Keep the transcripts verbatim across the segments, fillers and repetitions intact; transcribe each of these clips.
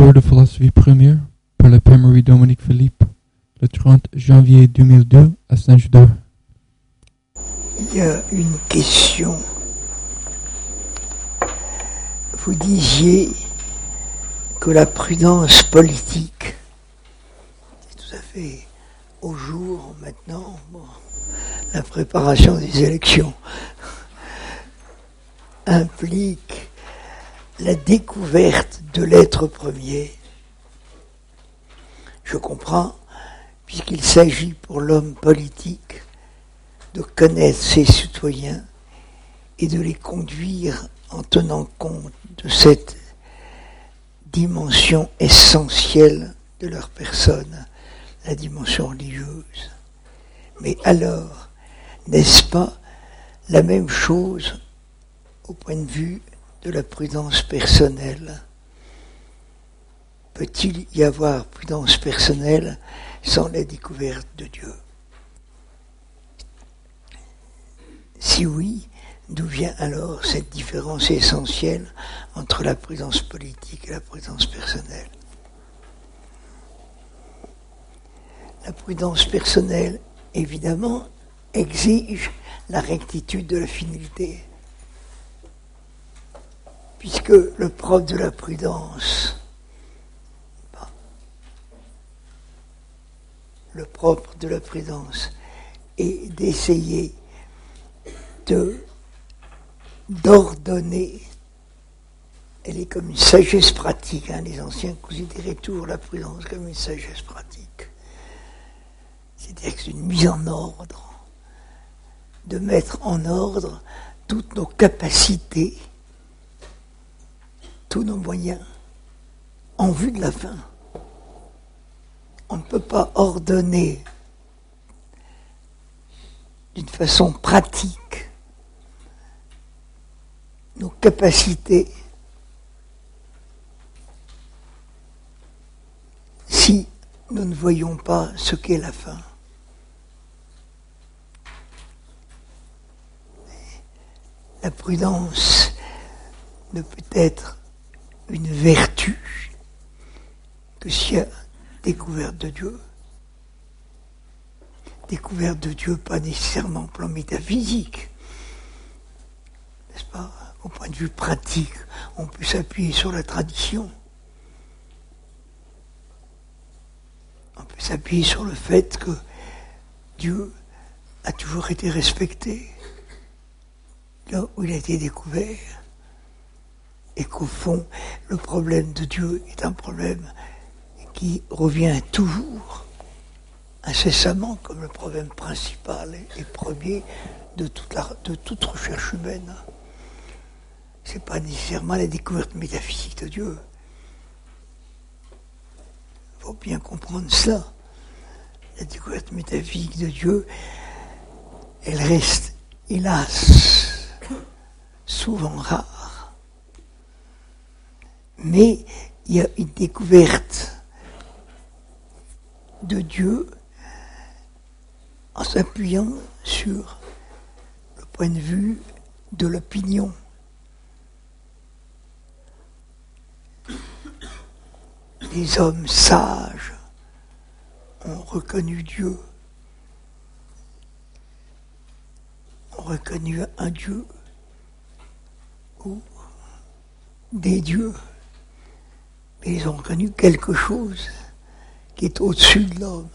cours de philosophie première par le Père Marie-Dominique Philippe, le trente janvier deux mille deux à Saint-Judas. Il y a une question. Vous disiez que la prudence politique, c'est tout à fait au jour maintenant, bon, la préparation des élections, implique la découverte de l'être premier. Je comprends, puisqu'il s'agit pour l'homme politique de connaître ses citoyens et de les conduire en tenant compte de cette dimension essentielle de leur personne, la dimension religieuse. Mais alors, n'est-ce pas la même chose au point de vue de la prudence personnelle? Peut-il y avoir prudence personnelle sans la découverte de Dieu? Si oui, d'où vient alors cette différence essentielle entre la prudence politique et la prudence personnelle? La prudence personnelle, évidemment, exige la rectitude de la finalité, puisque le propre de la prudence, le propre de la prudence est d'essayer de d'ordonner. Elle est comme une sagesse pratique. Hein. Les anciens considéraient toujours la prudence comme une sagesse pratique. C'est-à-dire que c'est une mise en ordre, de mettre en ordre toutes nos capacités, tous nos moyens, en vue de la fin. On ne peut pas ordonner d'une façon pratique nos capacités si nous ne voyons pas ce qu'est la fin. La prudence ne peut être une vertu que s'il y a découverte de Dieu. Découverte de Dieu, pas nécessairement au plan métaphysique, n'est-ce pas? Au point de vue pratique, on peut s'appuyer sur la tradition. On peut s'appuyer sur le fait que Dieu a toujours été respecté, là où il a été découvert, et qu'au fond, le problème de Dieu est un problème qui revient toujours, incessamment, comme le problème principal et premier de toute, la, de toute recherche humaine. Ce n'est pas nécessairement la découverte métaphysique de Dieu. Il faut bien comprendre ça. La découverte métaphysique de Dieu, elle reste, hélas, souvent rare. Mais il y a une découverte de Dieu en s'appuyant sur le point de vue de l'opinion. Les hommes sages ont reconnu Dieu, ont reconnu un Dieu ou des dieux, mais ils ont reconnu quelque chose qui est au-dessus de l'homme.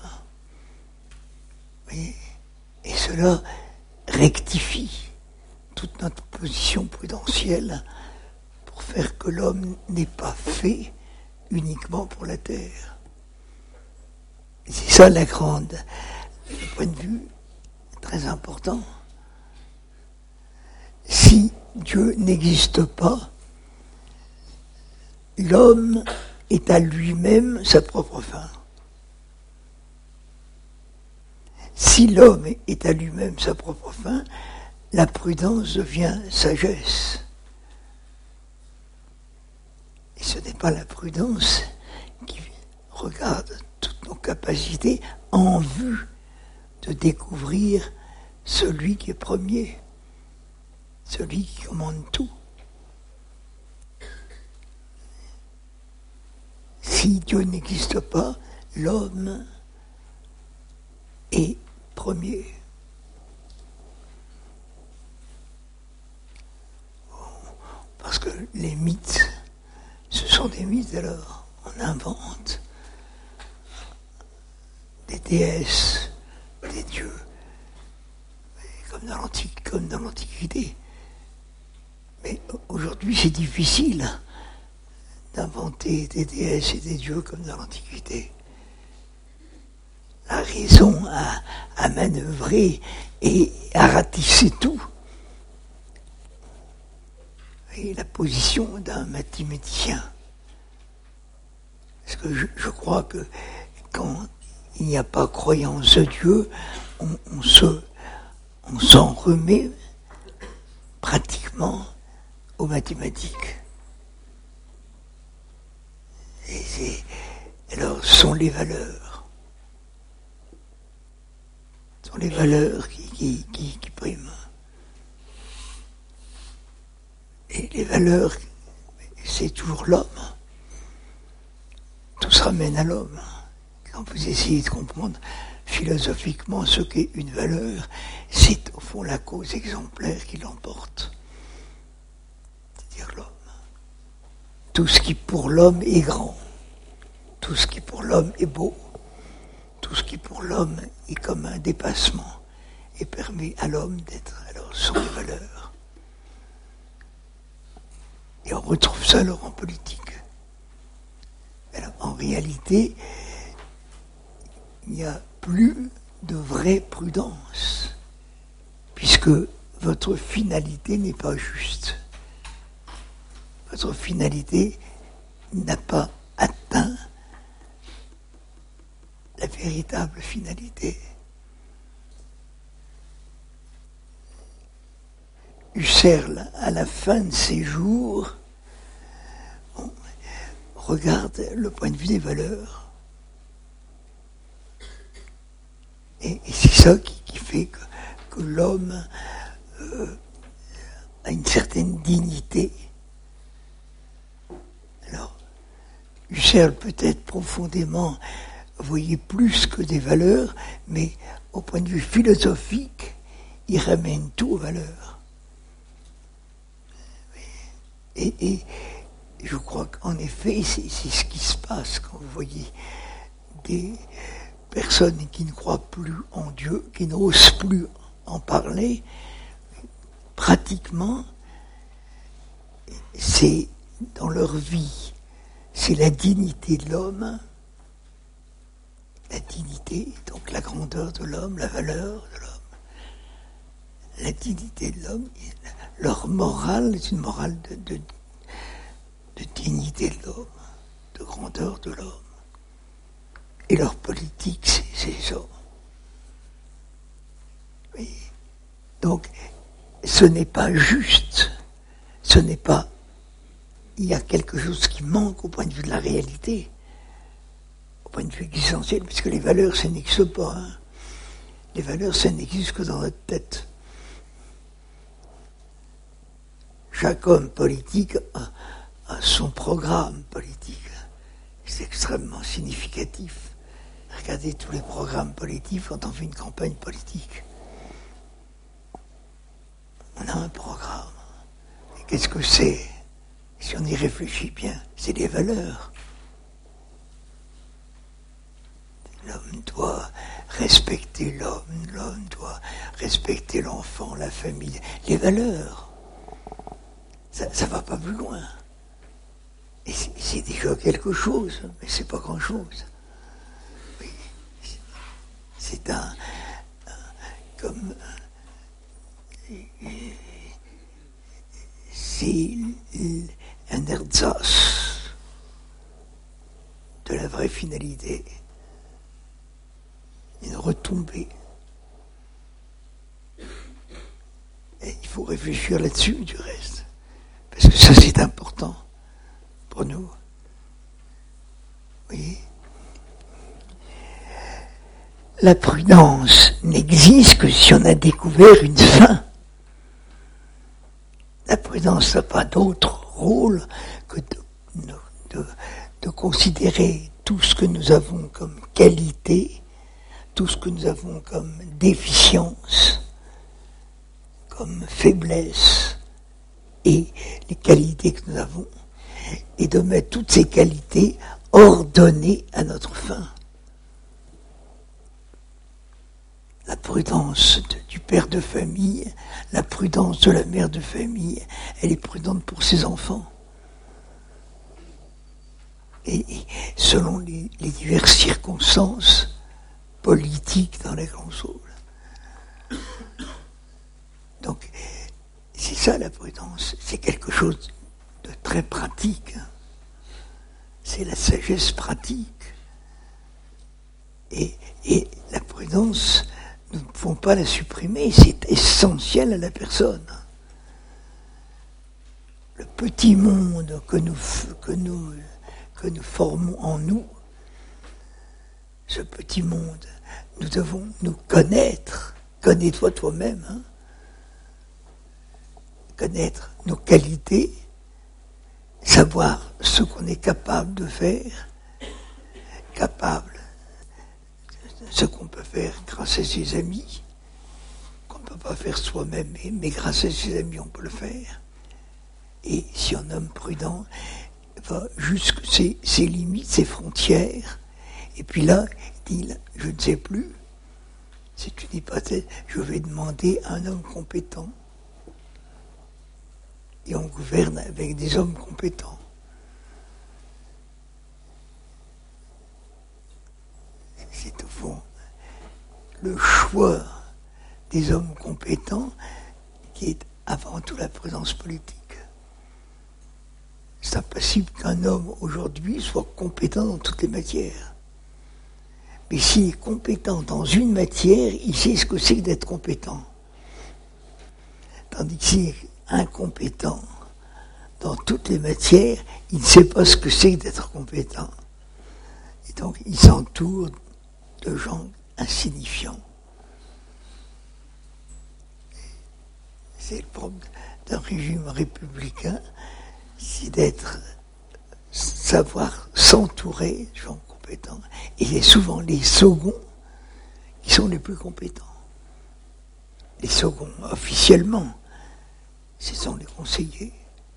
Et, et cela rectifie toute notre position prudentielle pour faire que l'homme n'est pas fait uniquement pour la terre. Et c'est ça la grande, le point de vue très important. Si Dieu n'existe pas, l'homme est à lui-même sa propre fin. Si l'homme est à lui-même sa propre fin, la prudence devient sagesse. Et ce n'est pas la prudence qui regarde toutes nos capacités en vue de découvrir celui qui est premier, celui qui commande tout. si Dieu n'existe pas, l'homme est premier. Parce que les mythes, ce sont des mythes, alors on invente des déesses, des dieux, comme dans l'Antiquité, comme dans l'Antiquité. Mais aujourd'hui, c'est difficile d'inventer des déesses et des dieux comme dans l'Antiquité. La raison a, a manœuvré et a ratissé tout. Et la position d'un mathématicien. Parce que je, je crois que quand il n'y a pas croyance de Dieu, on, on se, on s'en remet pratiquement aux mathématiques. Et c'est, alors, ce sont les valeurs. Ce sont les valeurs qui, qui, qui, qui priment. Et les valeurs, c'est toujours l'homme. Tout se ramène à l'homme. Quand vous essayez de comprendre philosophiquement ce qu'est une valeur, c'est au fond la cause exemplaire qui l'emporte. C'est-à-dire l'homme. Tout ce qui pour l'homme est grand, tout ce qui pour l'homme est beau, tout ce qui pour l'homme est comme un dépassement et permet à l'homme d'être, alors, sans valeur. Et on retrouve ça alors en politique. Alors, en réalité, il n'y a plus de vraie prudence, puisque votre finalité n'est pas juste. Votre finalité n'a pas atteint la véritable finalité. Husserl, à la fin de ses jours, on regarde le point de vue des valeurs. Et, et c'est ça qui, qui fait que, que l'homme euh, a une certaine dignité. Alors, Husserl peut-être profondément voyait plus que des valeurs, mais au point de vue philosophique, il ramène tout aux valeurs. Et, et je crois qu'en effet, c'est, c'est ce qui se passe quand vous voyez des personnes qui ne croient plus en Dieu, qui n'osent plus en parler. Pratiquement, c'est dans leur vie, c'est la dignité de l'homme, la dignité, donc la grandeur de l'homme, la valeur de l'homme, la dignité de l'homme. Leur morale est une morale de, de, de dignité de l'homme, de grandeur de l'homme. Et leur politique, c'est, c'est ça. Oui. Donc, ce n'est pas juste. Ce n'est pas... Il y a quelque chose qui manque au point de vue de la réalité, au point de vue existentiel, puisque les valeurs, ça n'existe pas. Hein. Les valeurs, ça n'existe que dans notre tête. Chaque homme politique a, a son programme politique. C'est extrêmement significatif. Regardez tous les programmes politiques quand on fait une campagne politique. On a un programme. Et qu'est-ce que c'est? Si on y réfléchit bien, c'est des valeurs. L'homme doit respecter l'homme, l'homme doit respecter l'enfant, la famille, les valeurs. Ça ne va pas plus loin. Et c'est, c'est déjà quelque chose, mais c'est pas grand-chose. Oui, c'est un, un comme c'est un ersatz de la vraie finalité, une retombée. Et il faut réfléchir là-dessus, du reste. Parce que ça, c'est important pour nous. Oui. La prudence n'existe que si on a découvert une fin. La prudence n'a pas d'autre rôle que de, de, de, de considérer tout ce que nous avons comme qualité, tout ce que nous avons comme déficience, comme faiblesse, et les qualités que nous avons, et de mettre toutes ces qualités ordonnées à notre fin. La prudence de, du père de famille, la prudence de la mère de famille, elle est prudente pour ses enfants. Et, et selon les, les diverses circonstances politiques dans les grands saules. Donc, c'est ça la prudence, c'est quelque chose de très pratique. C'est la sagesse pratique. Et, et la prudence, nous ne pouvons pas la supprimer, c'est essentiel à la personne. Le petit monde que nous, que nous, que nous formons en nous, ce petit monde, nous devons nous connaître. Connais-toi toi-même, hein. Connaître nos qualités, savoir ce qu'on est capable de faire, capable de ce qu'on peut faire grâce à ses amis, qu'on ne peut pas faire soi-même, mais, mais grâce à ses amis on peut le faire. Et si un homme prudent va jusque ses, ses limites, ses frontières, et puis là, il dit, je ne sais plus, c'est une hypothèse, je vais demander à un homme compétent. Et on gouverne avec des hommes compétents. C'est au fond le choix des hommes compétents qui est avant tout la prudence politique. C'est impossible qu'un homme aujourd'hui soit compétent dans toutes les matières. Mais s'il est compétent dans une matière, il sait ce que c'est que d'être compétent. Tandis que s'il est incompétent dans toutes les matières, il ne sait pas ce que c'est d'être compétent. Et donc, il s'entoure de gens insignifiants. C'est le problème d'un régime républicain, c'est d'être, savoir s'entourer de gens compétents. Et c'est souvent les seconds qui sont les plus compétents. Les seconds, officiellement, ce sont les conseillers.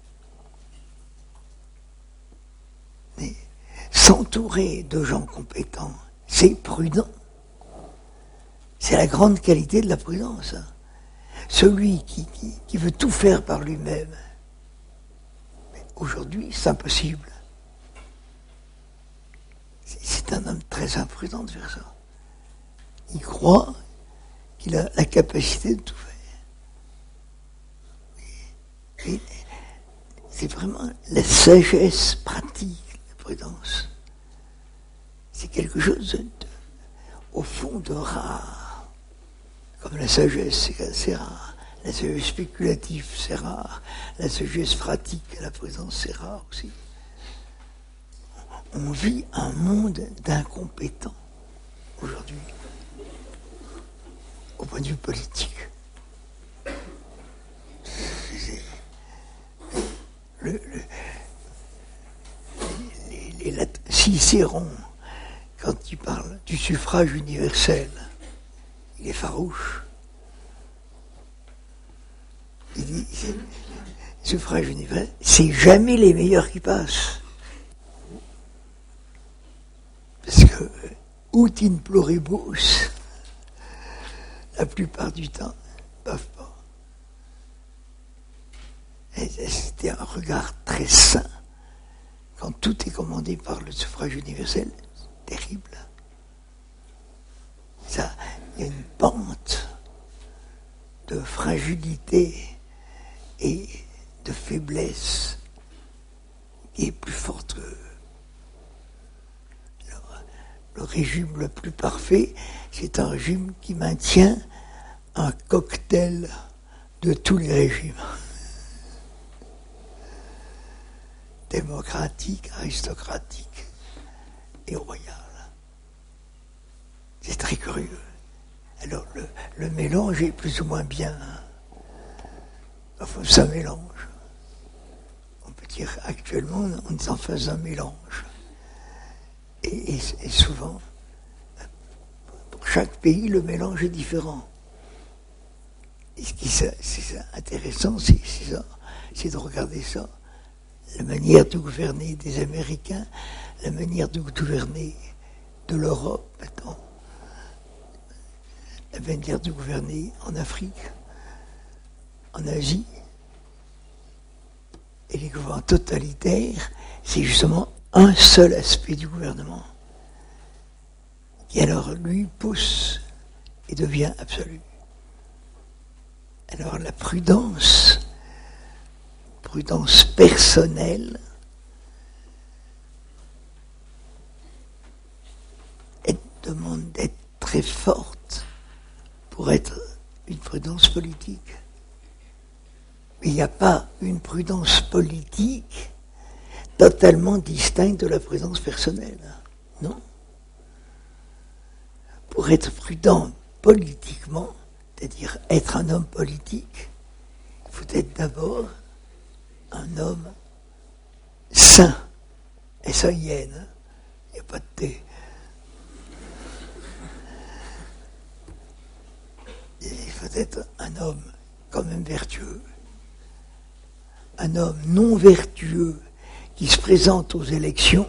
Mais s'entourer de gens compétents, c'est prudent. C'est la grande qualité de la prudence. Celui qui, qui, qui veut tout faire par lui-même, aujourd'hui, c'est impossible. C'est, c'est un homme très imprudent de faire ça. Il croit qu'il a la capacité de tout faire. Et c'est vraiment la sagesse pratique, la prudence. C'est quelque chose, de, au fond, de rare. Comme la sagesse, c'est, c'est rare. La sagesse spéculative, c'est rare. La sagesse pratique, la prudence, c'est rare aussi. On vit un monde d'incompétents aujourd'hui, au point de vue politique. Le, le, les, les, les, Cicéron, quand il parle du suffrage universel, il est farouche. Il dit, suffrage universel, c'est jamais les meilleurs qui passent. Parce que, ut in pluribus, la plupart du temps, ne peuvent pas. Et c'était un regard très sain. Quand tout est commandé par le suffrage universel, c'est terrible. Ça, il y a une pente de fragilité et de faiblesse qui est plus forte que le, le régime le plus parfait. C'est un régime qui maintient un cocktail de tous les régimes. Démocratique, aristocratique et royal. C'est très curieux. Alors, le, le mélange est plus ou moins bien. Enfin, ça mélange. On peut dire actuellement, on est en face d'un mélange. Et, et, et souvent, pour chaque pays, le mélange est différent. Et ce qui c'est intéressant, c'est ça, c'est de regarder ça. La manière de gouverner des Américains, la manière de gouverner de l'Europe, maintenant, la manière de gouverner en Afrique, en Asie. Et les gouvernements totalitaires, c'est justement un seul aspect du gouvernement qui alors lui pousse et devient absolu. Alors la prudence, prudence personnelle, elle demande d'être très forte pour être une prudence politique. Mais il n'y a pas une prudence politique totalement distincte de la prudence personnelle. Non. Pour être prudent politiquement, c'est-à-dire être un homme politique, il faut être d'abord un homme sain. S A I N, il n'y a pas de T. Il faut être un homme quand même vertueux. Un homme non vertueux qui se présente aux élections,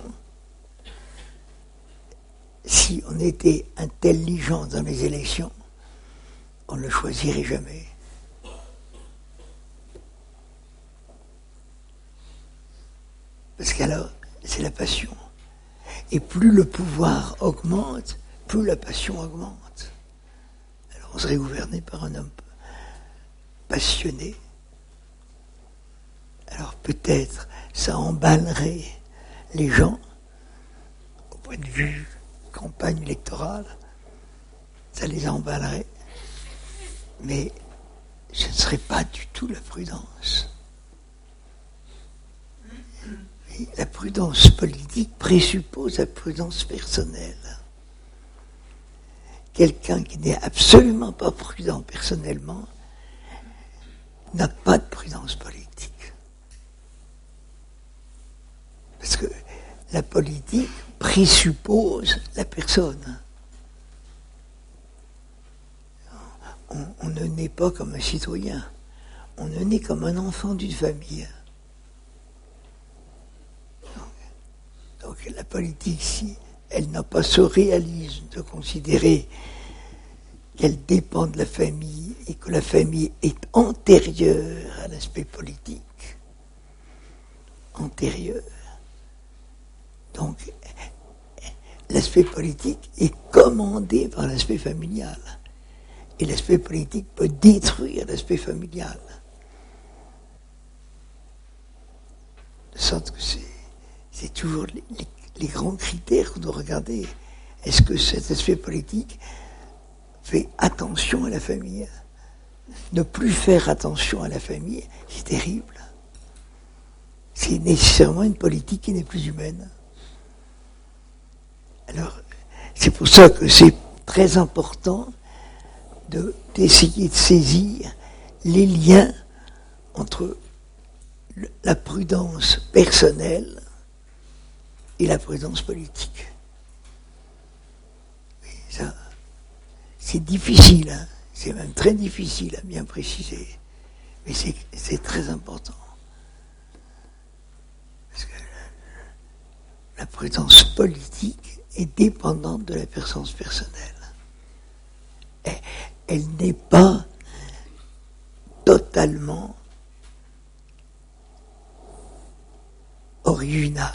si on était intelligent dans les élections, on ne le choisirait jamais. Parce qu'alors, c'est la passion. Et plus le pouvoir augmente, plus la passion augmente. Alors on serait gouverné par un homme passionné. Alors peut-être ça emballerait les gens au point de vue campagne électorale, ça les emballerait, mais ce ne serait pas du tout la prudence. Et la prudence politique présuppose la prudence personnelle. Quelqu'un qui n'est absolument pas prudent personnellement n'a pas de prudence politique. Parce que la politique présuppose la personne. On, on ne naît pas comme un citoyen, on ne naît comme un enfant d'une famille. Donc, donc la politique, si elle n'a pas ce réalisme de considérer qu'elle dépend de la famille et que la famille est antérieure à l'aspect politique, antérieure. Donc, l'aspect politique est commandé par l'aspect familial. Et l'aspect politique peut détruire l'aspect familial. De sorte que c'est, c'est toujours les, les, les grands critères qu'on doit regarder. Est-ce que cet aspect politique fait attention à la famille? Ne plus faire attention à la famille, c'est terrible. C'est nécessairement une politique qui n'est plus humaine. Alors, c'est pour ça que c'est très important de, d'essayer de saisir les liens entre le, la prudence personnelle et la prudence politique. Mais ça, c'est difficile, hein, c'est même très difficile à bien préciser, mais c'est, c'est très important. Parce que la, la prudence politique est dépendante de la prudence personnelle. Elle, elle n'est pas totalement originale.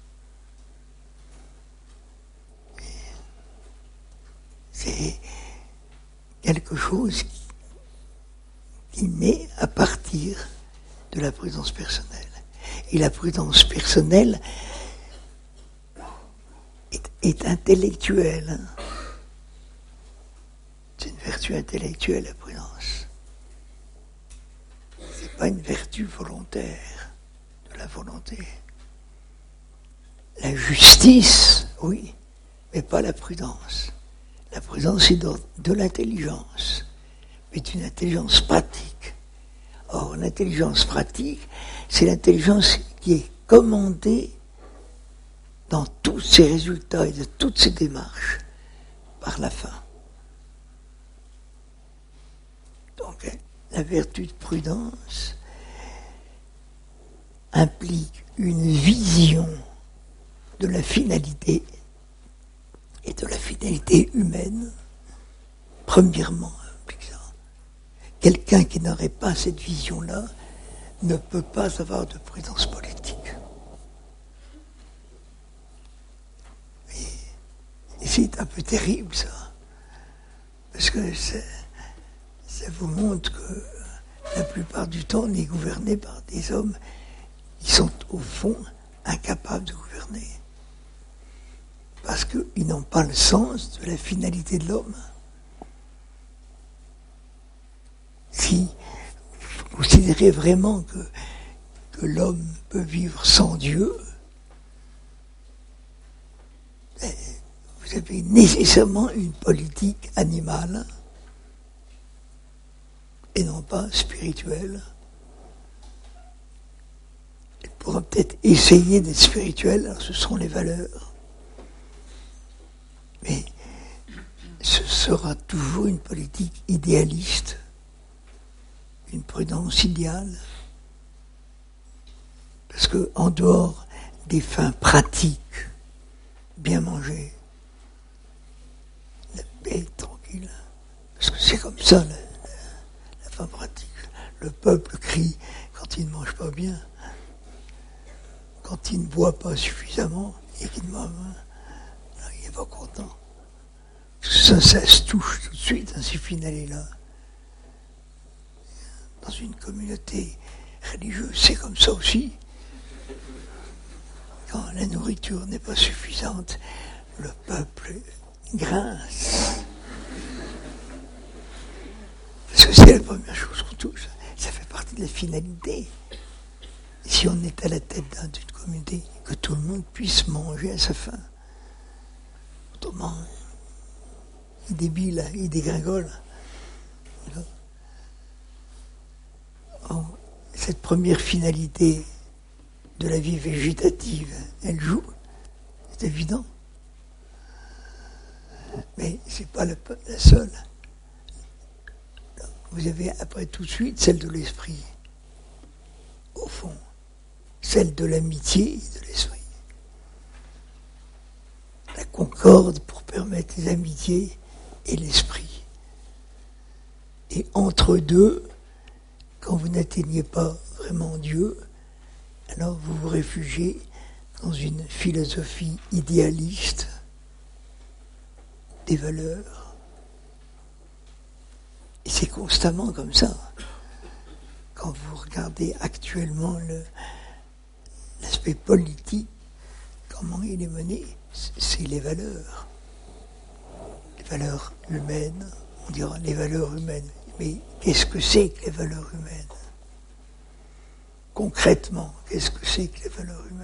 C'est quelque chose qui, qui naît à partir de la prudence personnelle. Et la prudence personnelle est, est intellectuelle. C'est une vertu intellectuelle, la prudence. C'est pas une vertu volontaire de la volonté. La justice, oui, mais pas la prudence. La prudence est de, de l'intelligence, mais d'une intelligence pratique. Or, l'intelligence pratique, c'est l'intelligence qui est commandée dans tous ses résultats et de toutes ses démarches par la fin. Donc, la vertu de prudence implique une vision de la finalité et de la finalité humaine. Premièrement, quelqu'un qui n'aurait pas cette vision-là ne peut pas avoir de prudence politique. Et, et c'est un peu terrible, ça. Parce que c'est, ça vous montre que la plupart du temps, on est gouverné par des hommes qui sont, au fond, incapables de gouverner. Parce qu'ils n'ont pas le sens de la finalité de l'homme. Si vous considérez vraiment que, que l'homme peut vivre sans Dieu, vous avez nécessairement une politique animale et non pas spirituelle. Elle pourra peut-être essayer d'être spirituelle, alors ce sont les valeurs. Mais ce sera toujours une politique idéaliste, une prudence idéale. Parce que en dehors des fins pratiques, bien manger, la paix tranquille, parce que c'est comme ça la, la, la fin pratique. Le peuple crie quand il ne mange pas bien, quand il ne boit pas suffisamment et qu'il ne mange pas, il n'est pas content. Ça, ça se touche tout de suite, hein, ces finales-là. Dans une communauté religieuse, c'est comme ça aussi. Quand la nourriture n'est pas suffisante, le peuple grince. Parce que c'est la première chose qu'on touche. Ça fait partie de la finalité. Si on est à la tête d'une communauté, que tout le monde puisse manger à sa faim. Autrement, il débile, il dégringole. Alors, cette première finalité de la vie végétative, elle joue, c'est évident. Mais ce n'est pas la, la seule. Vous avez après tout de suite celle de l'esprit. Au fond, celle de l'amitié et de l'esprit. La concorde pour permettre les amitiés et l'esprit. Et entre deux, quand vous n'atteignez pas vraiment Dieu, alors vous vous réfugiez dans une philosophie idéaliste des valeurs. Et c'est constamment comme ça. Quand vous regardez actuellement le, l'aspect politique, comment il est mené, c'est les valeurs. Les valeurs humaines, on dira les valeurs humaines. Mais qu'est-ce que c'est que les valeurs humaines ? Concrètement, qu'est-ce que c'est que les valeurs humaines ?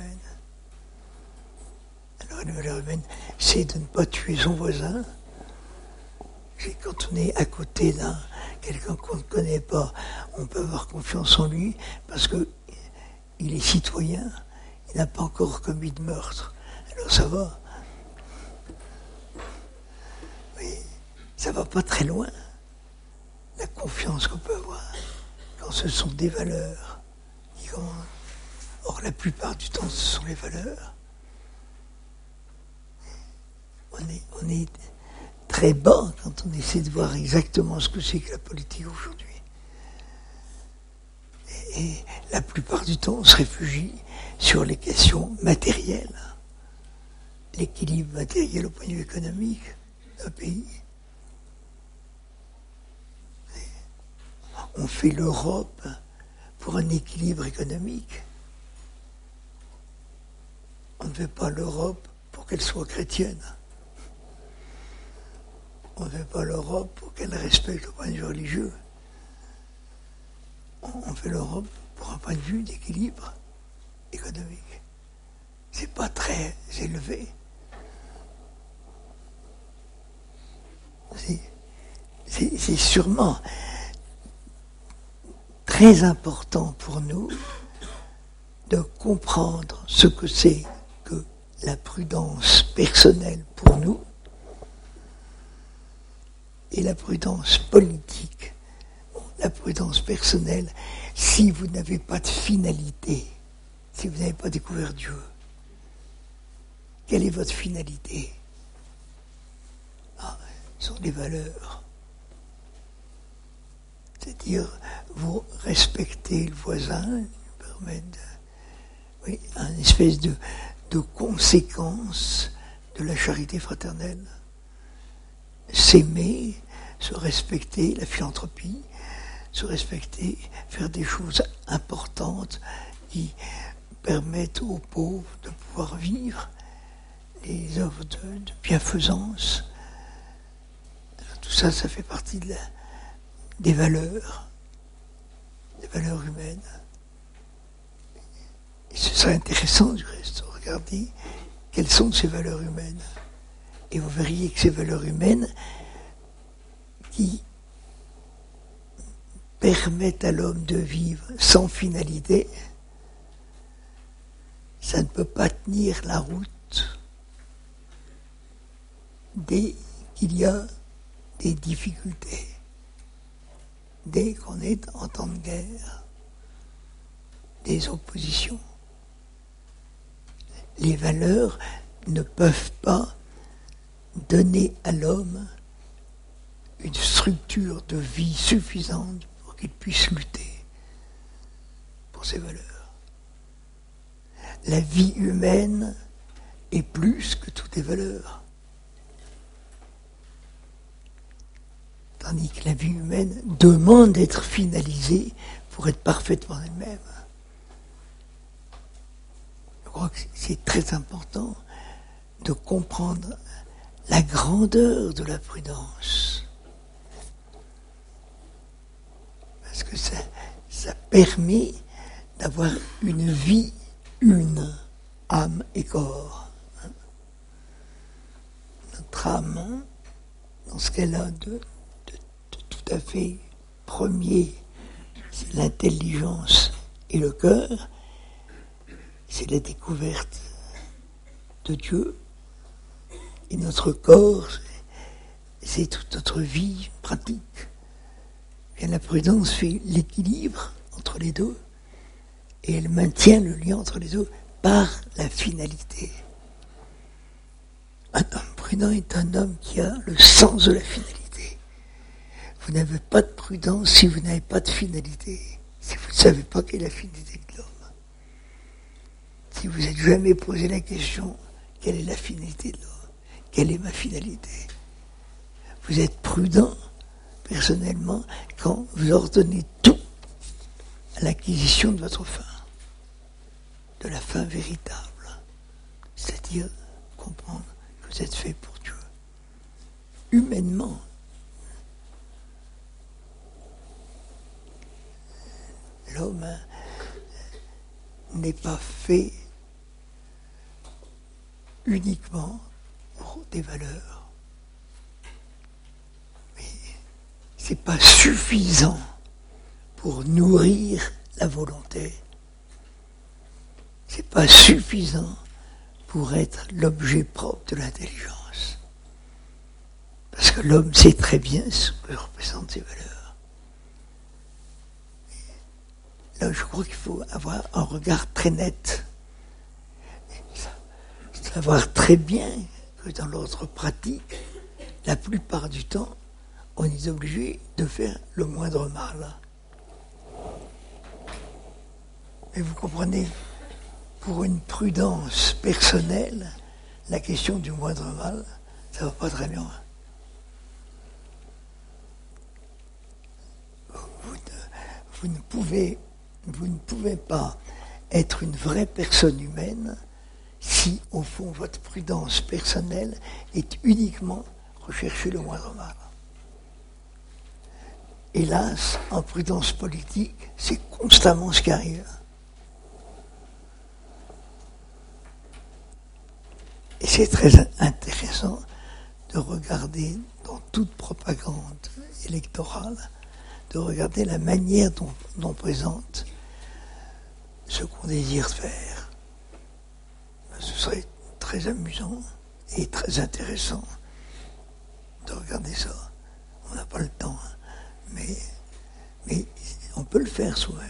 Alors les valeurs humaines, c'est de ne pas tuer son voisin. Et quand on est à côté d'un quelqu'un qu'on ne connaît pas, on peut avoir confiance en lui parce que il est citoyen, il n'a pas encore commis de meurtre. Alors ça va. Mais ça va pas très loin. La confiance qu'on peut avoir quand ce sont des valeurs qui commandent. Or, la plupart du temps, ce sont les valeurs. On est, on est très bas quand on essaie de voir exactement ce que c'est que la politique aujourd'hui. Et, et la plupart du temps, on se réfugie sur les questions matérielles. L'équilibre matériel au point de vue économique d'un pays. On fait l'Europe pour un équilibre économique. On ne fait pas l'Europe pour qu'elle soit chrétienne. On ne fait pas l'Europe pour qu'elle respecte le point de vue religieux. On fait l'Europe pour un point de vue d'équilibre économique. C'est pas très élevé. C'est, c'est, c'est sûrement très important pour nous de comprendre ce que c'est que la prudence personnelle pour nous et la prudence politique. La prudence personnelle, si vous n'avez pas de finalité, si vous n'avez pas découvert Dieu, quelle est votre finalité? Ah, ce sont les valeurs. C'est-à-dire, vous respectez le voisin, permettre de, oui, une espèce de, de conséquence de la charité fraternelle. S'aimer, se respecter, la philanthropie, se respecter, faire des choses importantes qui permettent aux pauvres de pouvoir vivre, les œuvres de, de bienfaisance. Alors, tout ça, ça fait partie de la, des valeurs, des valeurs humaines. Et ce serait intéressant du reste, regardez quelles sont ces valeurs humaines. Et vous verriez que ces valeurs humaines qui permettent à l'homme de vivre sans finalité, ça ne peut pas tenir la route dès qu'il y a des difficultés, dès qu'on est en temps de guerre, des oppositions. Les valeurs ne peuvent pas donner à l'homme une structure de vie suffisante pour qu'il puisse lutter pour ses valeurs. La vie humaine est plus que toutes les valeurs. Tandis que la vie humaine demande d'être finalisée pour être parfaitement elle-même. Je crois que c'est très important de comprendre la grandeur de la prudence. Parce que ça, ça permet d'avoir une vie une, âme et corps. Notre âme, dans ce qu'elle a de, de, de tout à fait premier, c'est l'intelligence et le cœur, c'est la découverte de Dieu. Et notre corps, c'est toute notre vie pratique. Et la prudence fait l'équilibre entre les deux. Et elle maintient le lien entre les deux par la finalité. Un homme prudent est un homme qui a le sens de la finalité. Vous n'avez pas de prudence si vous n'avez pas de finalité. Si vous ne savez pas quelle est la finalité de l'homme. Si vous n'êtes jamais posé la question, quelle est la finalité de l'homme? Quelle est ma finalité? Vous êtes prudent, personnellement, quand vous ordonnez tout à l'acquisition de votre fin, de la fin véritable, c'est-à-dire comprendre que vous êtes fait pour Dieu. Humainement, l'homme n'est pas fait uniquement pour des valeurs, mais c'est pas suffisant pour nourrir la volonté. C'est pas suffisant pour être l'objet propre de l'intelligence. Parce que l'homme sait très bien ce que représentent ses valeurs. Et là, je crois qu'il faut avoir un regard très net. Savoir très bien que dans notre pratique, la plupart du temps, on est obligé de faire le moindre mal. Mais vous comprenez, pour une prudence personnelle, la question du moindre mal, ça ne va pas très bien. Vous ne, vous ne pouvez, vous ne pouvez pas être une vraie personne humaine si, au fond, votre prudence personnelle est uniquement rechercher le moindre mal. Hélas, en prudence politique, c'est constamment ce qui arrive. Et c'est très intéressant de regarder dans toute propagande électorale, de regarder la manière dont, dont on présente ce qu'on désire faire. Ce serait très très amusant et très intéressant de regarder ça. On n'a pas le temps, hein, mais, mais on peut le faire soi-même.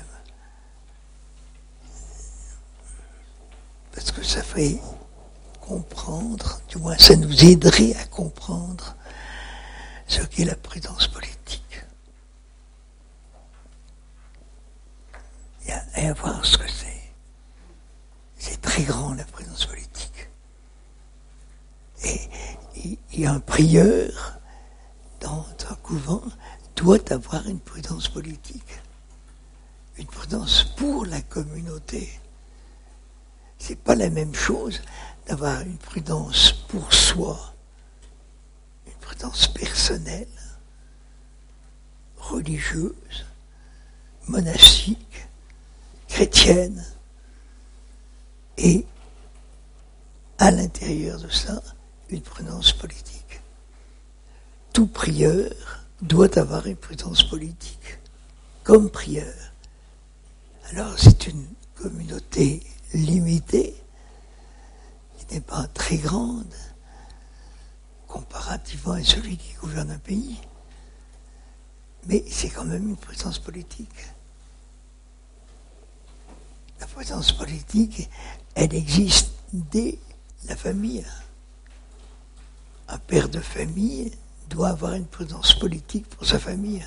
Parce que ça fait comprendre, du moins ça nous aiderait à comprendre ce qu'est la prudence politique. Et à, et à voir ce que c'est. C'est très grand, la prudence politique. Et il y a un prieur dans un couvent doit avoir une prudence politique. Une prudence pour la communauté. C'est pas la même chose d'avoir une prudence pour soi, une prudence personnelle, religieuse, monastique, chrétienne, et à l'intérieur de ça, une prudence politique. Tout prieur doit avoir une prudence politique, comme prieur. Alors c'est une communauté limitée, qui n'est pas très grande, comparativement à celui qui gouverne un pays, mais c'est quand même une prudence politique. La prudence politique, elle existe dès la famille. Un père de famille doit avoir une prudence politique pour sa famille.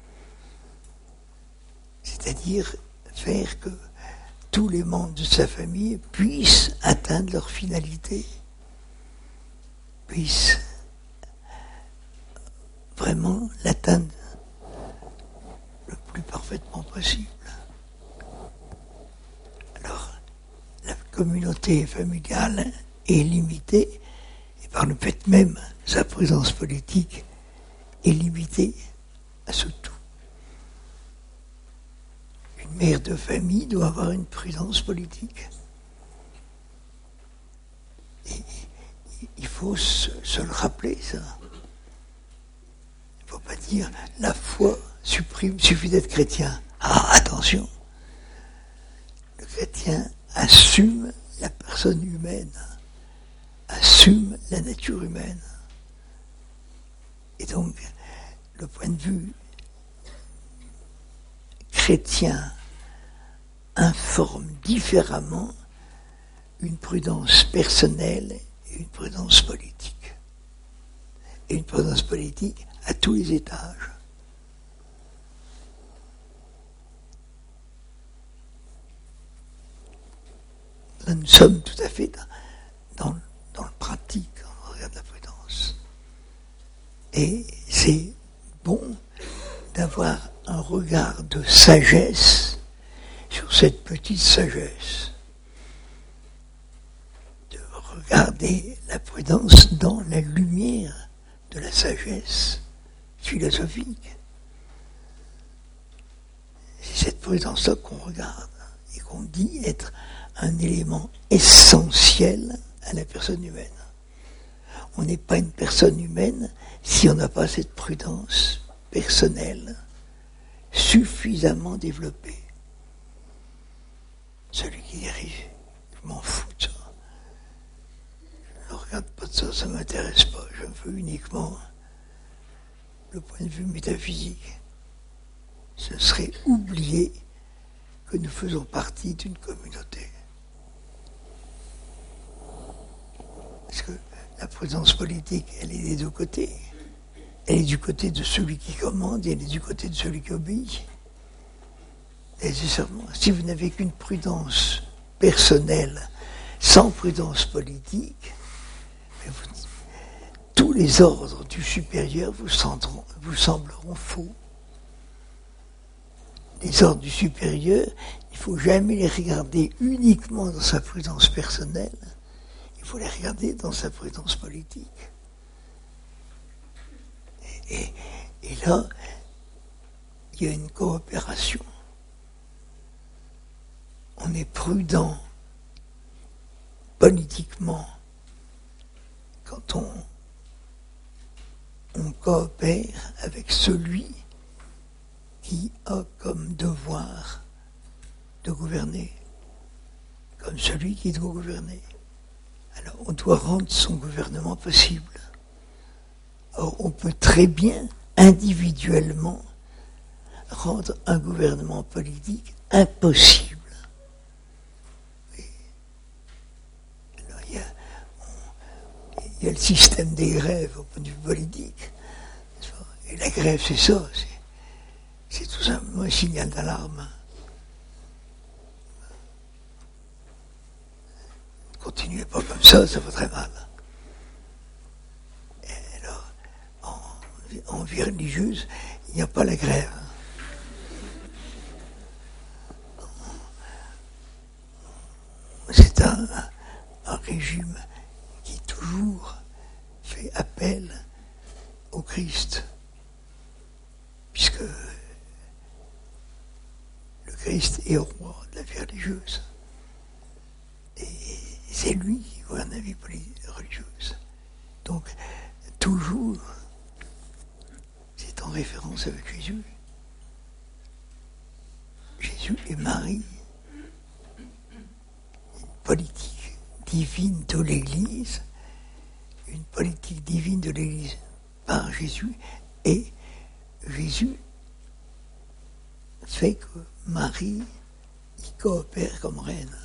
C'est-à-dire faire que tous les membres de sa famille puissent atteindre leur finalité, puissent vraiment l'atteindre le plus parfaitement possible. Alors, la communauté familiale est limitée, et par le fait même, sa présence politique est limitée à ce tout. Une mère de famille doit avoir une prudence politique. Et il faut se, se le rappeler, ça. Il ne faut pas dire la foi supprime, suffit d'être chrétien. Ah, attention! Le chrétien assume la personne humaine, assume la nature humaine. Et donc, le point de vue chrétien informe différemment une prudence personnelle et une prudence politique. Et une prudence politique à tous les étages. Là, nous sommes tout à fait dans, dans, dans le pratique, on regarde la prudence. Et c'est bon d'avoir un regard de sagesse sur cette petite sagesse. De regarder la prudence dans la lumière de la sagesse philosophique. C'est cette prudence-là qu'on regarde et qu'on dit être un élément essentiel à la personne humaine. On n'est pas une personne humaine si on n'a pas cette prudence personnelle suffisamment développée. Celui qui dirige, je m'en fous de ça. Je ne regarde pas de ça, ça ne m'intéresse pas. Je veux uniquement le point de vue métaphysique. Ce serait oublier que nous faisons partie d'une communauté. Parce que la prudence politique, elle est des deux côtés. Elle est du côté de celui qui commande et elle est du côté de celui qui obéit. Nécessairement. Si vous n'avez qu'une prudence personnelle, sans prudence politique, vous, tous les ordres du supérieur vous, sembleront, vous sembleront faux. Les ordres du supérieur, il ne faut jamais les regarder uniquement dans sa prudence personnelle, il faut les regarder dans sa prudence politique. Et, et, et là, il y a une coopération. On est prudent politiquement quand on, on coopère avec celui qui a comme devoir de gouverner, comme celui qui doit gouverner. Alors, on doit rendre son gouvernement possible. Or, on peut très bien, individuellement, rendre un gouvernement politique impossible. Et alors, il y a, on, il y a le système des grèves au point de vue politique. Et la grève, c'est ça. C'est, c'est tout simplement un signal d'alarme. Continuez pas comme ça, ça va très mal. Et alors, en, en vie religieuse, il n'y a pas la grève. C'est un, un régime qui toujours fait appel au Christ, puisque le Christ est roi de la vie religieuse. Et c'est lui qui gouverne la vie religieuse. Donc, toujours, c'est en référence avec Jésus. Jésus et Marie, une politique divine de l'Église, une politique divine de l'Église par Jésus, et Jésus fait que Marie y coopère comme reine.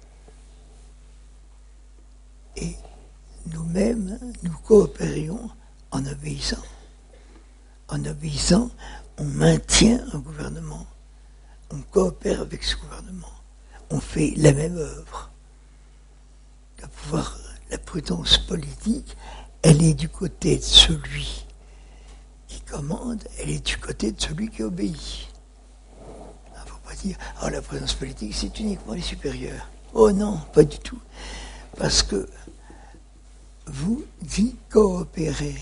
Et nous-mêmes, nous coopérions en obéissant. En obéissant, on maintient un gouvernement. On coopère avec ce gouvernement. On fait la même œuvre. Le pouvoir, la prudence politique, elle est du côté de celui qui commande, elle est du côté de celui qui obéit. Il ne faut pas dire, oh, la prudence politique, c'est uniquement les supérieurs. Oh non, pas du tout. Parce que vous y coopérez.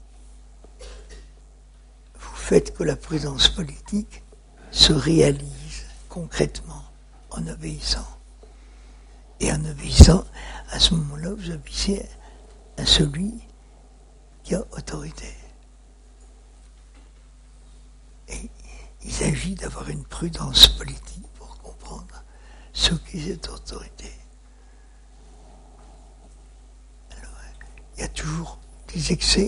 Vous faites que la prudence politique se réalise concrètement en obéissant. Et en obéissant, à ce moment-là, vous obéissez à celui qui a autorité. Et il s'agit d'avoir une prudence politique pour comprendre ce qu'est cette autorité. Il y a toujours des excès.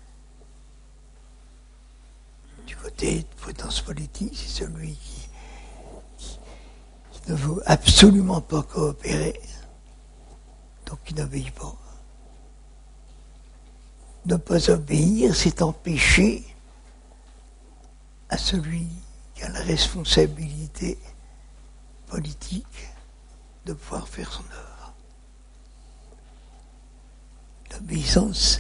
Du côté de prudence politique, c'est celui qui, qui, qui ne veut absolument pas coopérer, donc qui n'obéit pas. Ne pas obéir, c'est empêcher à celui qui a la responsabilité politique de pouvoir faire son œuvre. L'obéissance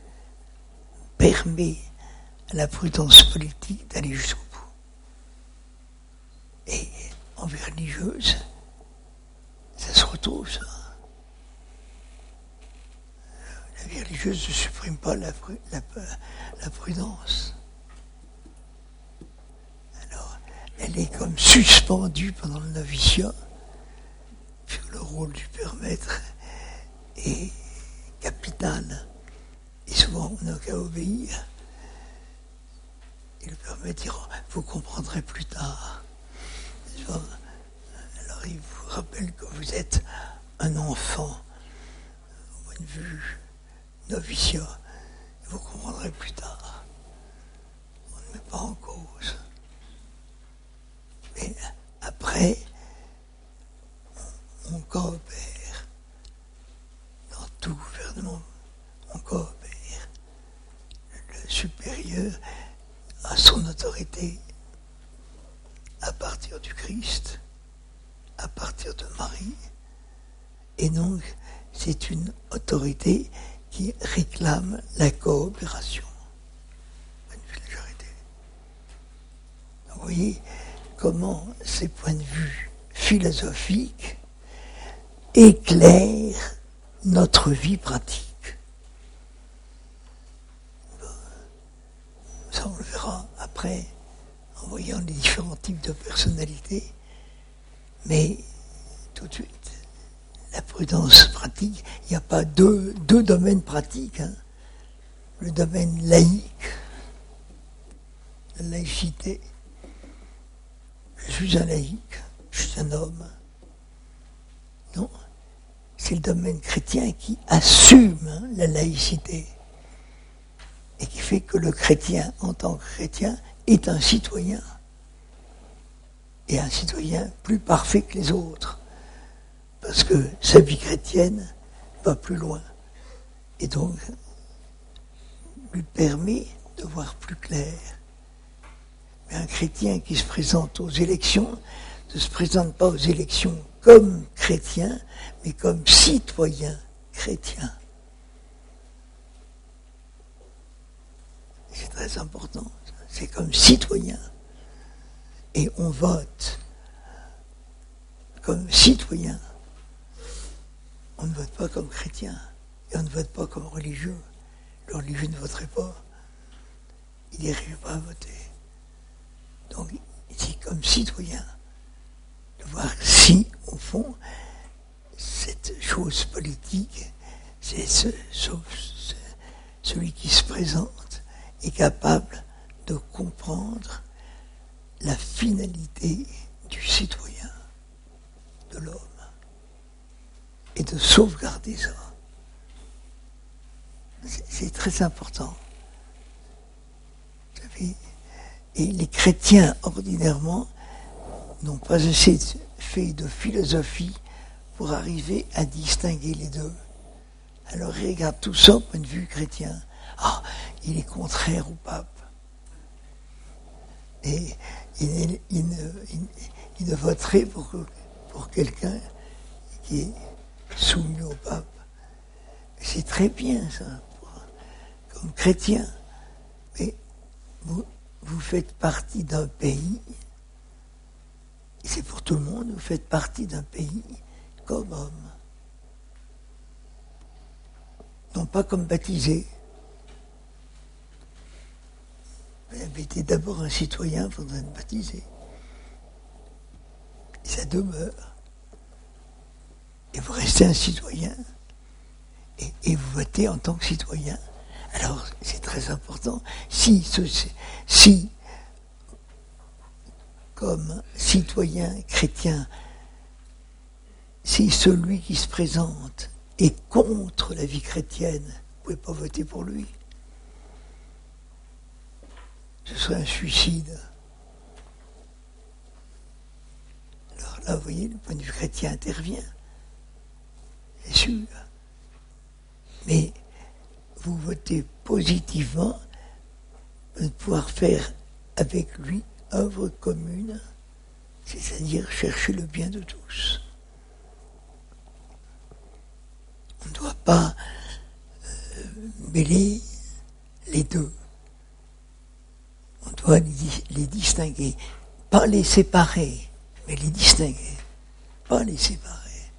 permet à la prudence politique d'aller jusqu'au bout. Et en vie religieuse, ça se retrouve, ça. La vie religieuse ne supprime pas la, la, la prudence. Alors, elle est comme suspendue pendant le noviciat, puisque le rôle du père maître est capital, et souvent on n'a qu'à obéir. Et le père maître dira, vous comprendrez plus tard. Alors il vous rappelle que vous êtes un enfant, au point de vue noviciat, vous comprendrez plus tard. On ne met pas en cause. Mais après, on, on coopère. Dans tout gouvernement, on coopère. Le supérieur a son autorité à partir du Christ, à partir de Marie, et donc c'est une autorité qui réclame la coopération. Vous voyez comment ces points de vue philosophiques éclairent notre vie pratique. Ça, on le verra après, en voyant les différents types de personnalités. Mais tout de suite, la prudence pratique, il n'y a pas deux, deux domaines pratiques. Hein. Le domaine laïque, la laïcité. Je suis un laïque, je suis un homme. Non, c'est le domaine chrétien qui assume hein, la laïcité et qui fait que le chrétien, en tant que chrétien, est un citoyen. Et un citoyen plus parfait que les autres. Parce que sa vie chrétienne va plus loin. Et donc, lui permet de voir plus clair. Mais un chrétien qui se présente aux élections ne se présente pas aux élections comme chrétien, mais comme citoyen chrétien. C'est très important. C'est comme citoyen. Et on vote comme citoyen. On ne vote pas comme chrétien. Et on ne vote pas comme religieux. Le religieux ne voterait pas. Il n'y arrive pas à voter. Donc, c'est comme citoyen. De voir si, au fond, cette chose politique, c'est ce, ce, ce, celui qui se présente, est capable de comprendre la finalité du citoyen, de l'homme, et de sauvegarder ça. C'est, c'est très important. Vous savez, et les chrétiens, ordinairement, n'ont pas assez fait de philosophie pour arriver à distinguer les deux. Alors ils regardent tout ça au point de vue chrétien. Ah, il est contraire au pape. Et il, il, ne, il, il ne voterait pour, pour quelqu'un qui est soumis au pape. C'est très bien ça, pour, comme chrétien. Mais vous, vous faites partie d'un pays, et c'est pour tout le monde, vous faites partie d'un pays comme homme. Non pas comme baptisé. Vous avez été d'abord un citoyen avant d'être baptisé. Et ça demeure. Et vous restez un citoyen. Et, et vous votez en tant que citoyen. Alors, c'est très important. Si, ce, si comme citoyen chrétien, si celui qui se présente est contre la vie chrétienne, vous ne pouvez pas voter pour lui. Ce serait un suicide. Alors là, vous voyez, le point de vue chrétien intervient. C'est sûr. Mais vous votez positivement de pouvoir faire avec lui œuvre commune, c'est-à-dire chercher le bien de tous. On ne doit pas euh, mêler les deux. On doit les, les distinguer. Pas les séparer, mais les distinguer. Pas les séparer.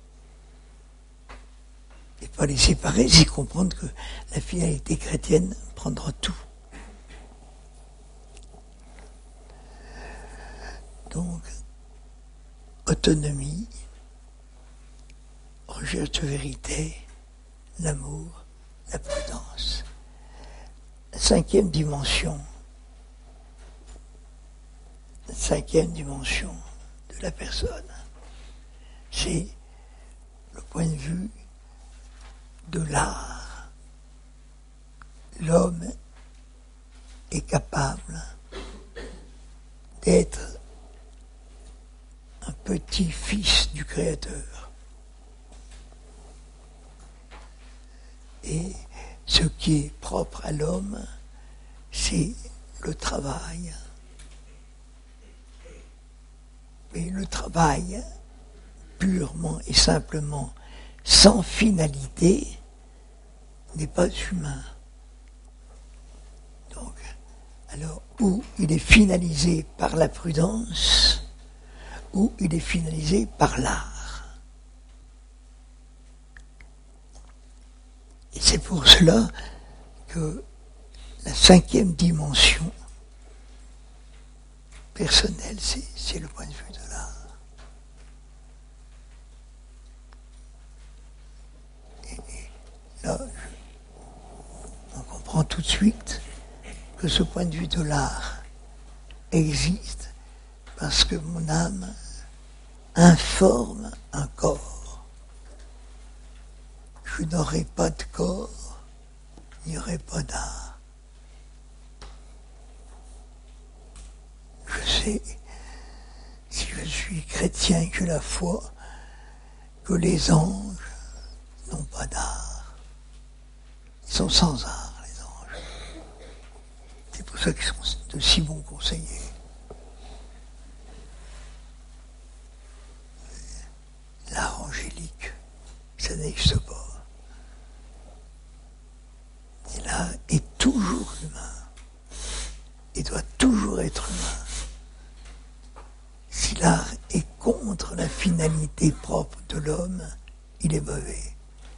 Et pas les séparer, c'est comprendre que la finalité chrétienne prendra tout. Donc, autonomie, recherche de vérité, l'amour, la prudence. La cinquième dimension, la cinquième dimension de la personne, c'est le point de vue de l'art. L'homme est capable d'être un petit-fils du Créateur. Et ce qui est propre à l'homme, c'est le travail. Mais le travail, purement et simplement, sans finalité, n'est pas humain. Donc, alors, où il est finalisé par la prudence, ou il est finalisé par l'art. Et c'est pour cela que la cinquième dimension personnelle, c'est, c'est le point de vue de l'art. Et, et là, on comprend tout de suite que ce point de vue de l'art existe parce que mon âme informe un corps. je n'aurais pas de corps, il n'y aurait pas d'art. Je sais, si je suis chrétien et que j'ai la foi, que les anges n'ont pas d'art. Ils sont sans art, les anges. C'est pour ça qu'ils sont de si bons conseillers. L'art angélique, ça n'existe pas. Et l'art est toujours humain. Il doit toujours être humain. Si l'art est contre la finalité propre de l'homme, il est mauvais.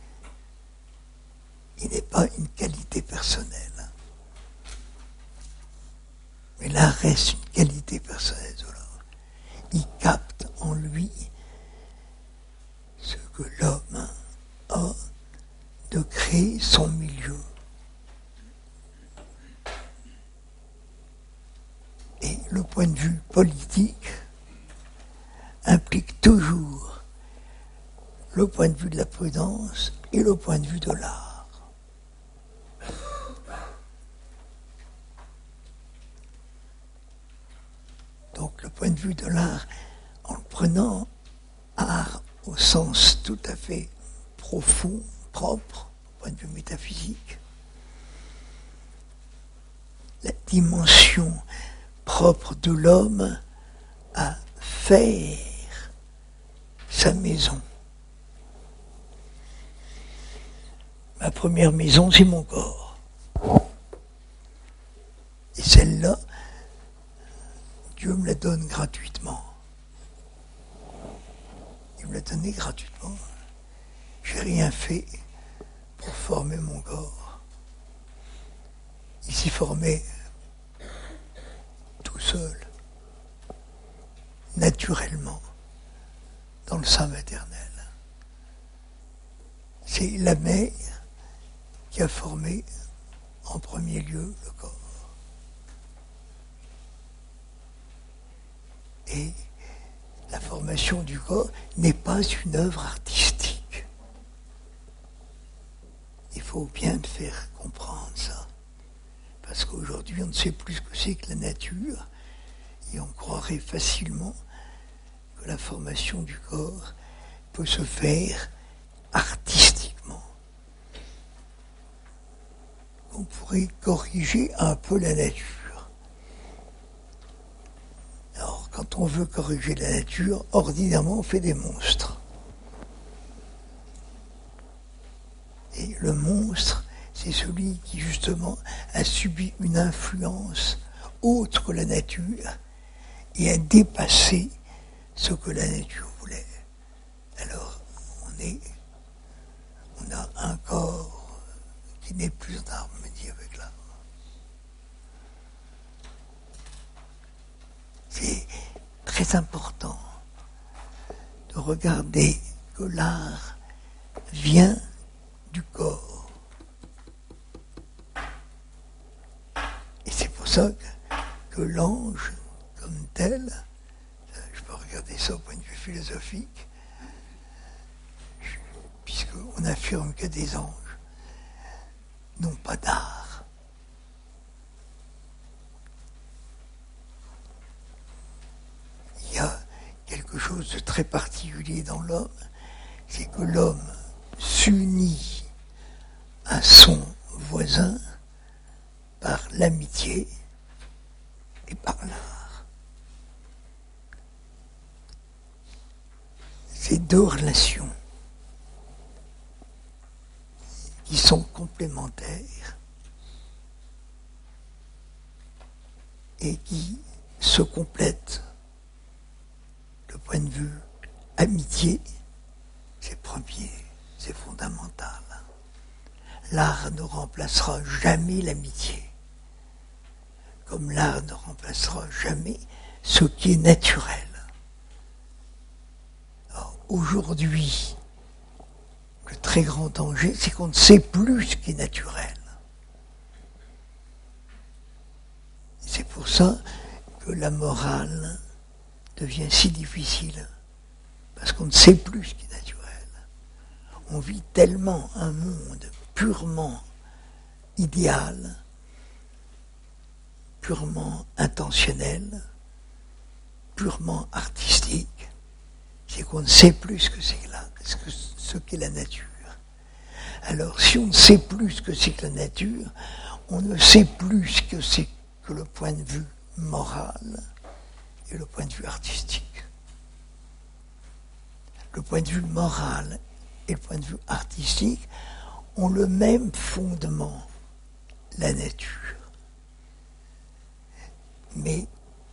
Il n'est pas une qualité personnelle. Mais l'art reste une qualité personnelle de l'homme. Il capte en lui ce que l'homme a de créer son milieu. Et le point de vue politique implique toujours le point de vue de la prudence et le point de vue de l'art. Donc le point de vue de l'art, en le prenant art au sens tout à fait profond, propre, au point de vue métaphysique, la dimension propre de l'homme à faire sa maison. Ma première maison, c'est mon corps. Et celle-là, Dieu me la donne gratuitement. Il me l'a donné gratuitement. Je n'ai rien fait pour former mon corps. Il s'y formait tout seul, naturellement, dans le sein maternel. C'est la mère qui a formé en premier lieu le corps. Et la formation du corps n'est pas une œuvre artistique. Il faut bien te faire comprendre ça. Parce qu'aujourd'hui, on ne sait plus ce que c'est que la nature, et on croirait facilement que la formation du corps peut se faire artistiquement. On pourrait corriger un peu la nature. Alors, quand on veut corriger la nature, ordinairement, on fait des monstres. Et le monstre, c'est celui qui, justement, a subi une influence autre que la nature et a dépassé ce que la nature voulait. Alors, on est, on a un corps qui n'est plus en harmonie avec l'art. C'est très important de regarder que l'art vient du corps. Et c'est pour ça que, que l'ange, comme tel, je peux regarder ça au point de vue philosophique, puisqu'on affirme que des anges n'ont pas d'art. Il y a quelque chose de très particulier dans l'homme, c'est que l'homme s'unit à son voisin par l'amitié et par l'art. Ces deux relations qui sont complémentaires et qui se complètent. Le point de vue amitié, c'est premier, c'est fondamental. L'art ne remplacera jamais l'amitié, comme l'art ne remplacera jamais ce qui est naturel. Alors, aujourd'hui, le très grand danger, c'est qu'on ne sait plus ce qui est naturel. C'est pour ça que la morale devient si difficile, parce qu'on ne sait plus ce qui est naturel. on vit tellement un monde purement idéal, purement intentionnel, purement artistique, c'est qu'on ne sait plus ce que c'est que la, ce, que, ce qu'est la nature. Alors, si on ne sait plus ce que c'est que la nature, on ne sait plus ce que c'est que le point de vue moral et le point de vue artistique. Le point de vue moral et le point de vue artistique ont le même fondement, la nature. Mais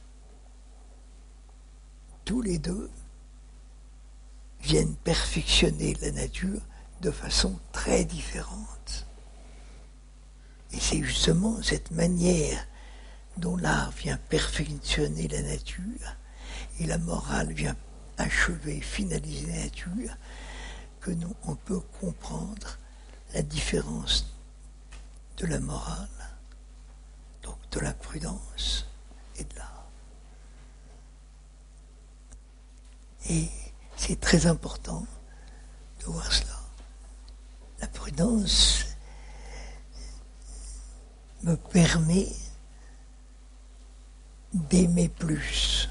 tous les deux viennent perfectionner la nature de façon très différente. Et c'est justement cette manière dont l'art vient perfectionner la nature et la morale vient achever, finaliser la nature, que nous, on peut comprendre la différence de la morale, donc de la prudence et de l'art. Et c'est très important de voir cela. La prudence me permet d'aimer plus.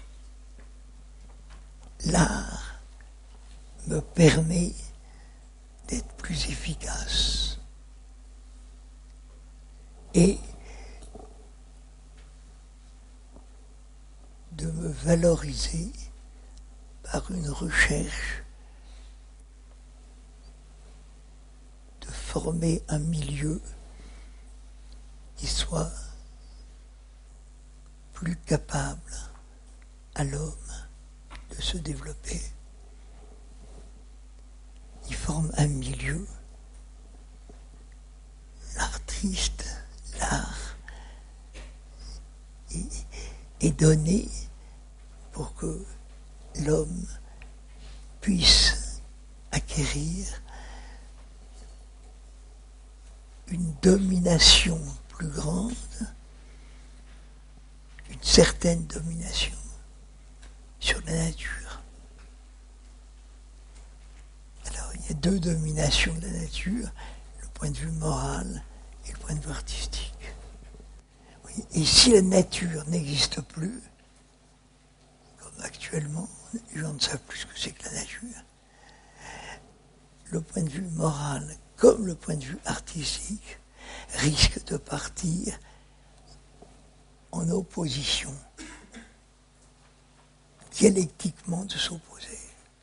L'art me permet d'être plus efficace. Et de me valoriser par une recherche de former un milieu qui soit plus capable à l'homme de se développer. Il forme un milieu, l'artiste, l'art est, est donné pour que l'homme puisse acquérir une domination plus grande, une certaine domination sur la nature. Alors, il y a deux dominations de la nature, le point de vue moral et le point de vue artistique. Oui, et si la nature n'existe plus, comme actuellement, les gens ne savent plus ce que c'est que la nature, le point de vue moral comme le point de vue artistique risque de partir en opposition, dialectiquement de s'opposer.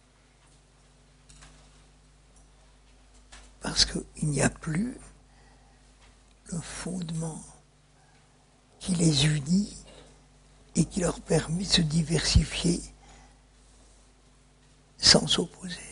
Parce qu'il n'y a plus le fondement qui les unit et qui leur permet de se diversifier sans s'opposer.